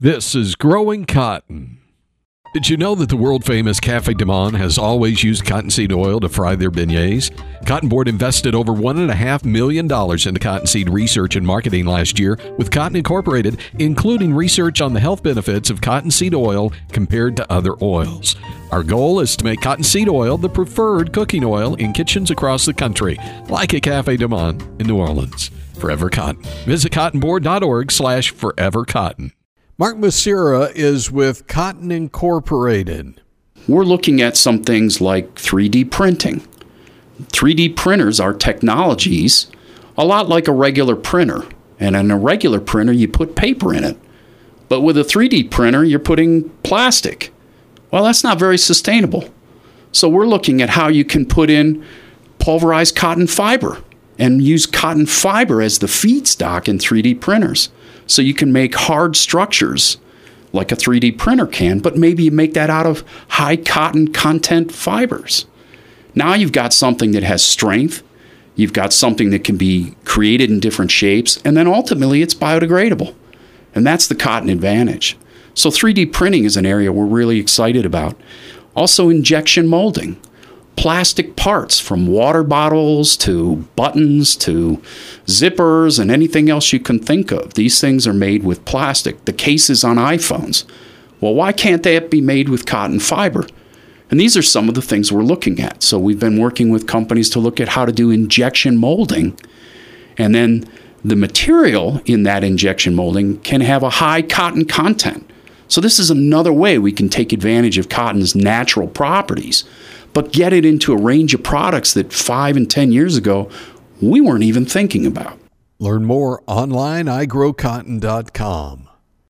This is Growing Cotton. Did you know that the world-famous Cafe Du Monde has always used cottonseed oil to fry their beignets? Cotton Board invested over $1.5 million into cottonseed research and marketing last year with Cotton Incorporated, including research on the health benefits of cottonseed oil compared to other oils. Our goal is to make cottonseed oil the preferred cooking oil in kitchens across the country, like at Cafe Du Monde in New Orleans. Forever Cotton. Visit cottonboard.org/forevercotton. Mark Messira is with Cotton Incorporated. We're looking at some things like 3D printing. 3D printers are technologies a lot like a regular printer. And in a regular printer, you put paper in it. But with a 3D printer, you're putting plastic. Well, that's not very sustainable. So we're looking at how you can put in pulverized cotton fiber and use cotton fiber as the feedstock in 3D printers. So you can make hard structures like a 3D printer can, but maybe you make that out of high cotton content fibers. Now you've got something that has strength, you've got something that can be created in different shapes, and then ultimately it's biodegradable. And that's the cotton advantage. So 3D printing is an area we're really excited about. Also injection molding. Plastic parts from water bottles to buttons to zippers and anything else you can think of. These things are made with plastic. The cases on iPhones. Well, why can't they be made with cotton fiber? And these are some of the things we're looking at. So we've been working with companies to look at how to do injection molding. And then the material in that injection molding can have a high cotton content. So this is another way we can take advantage of cotton's natural properties, but get it into a range of products that 5 and 10 years ago we weren't even thinking about. Learn more online, igrowcotton.com.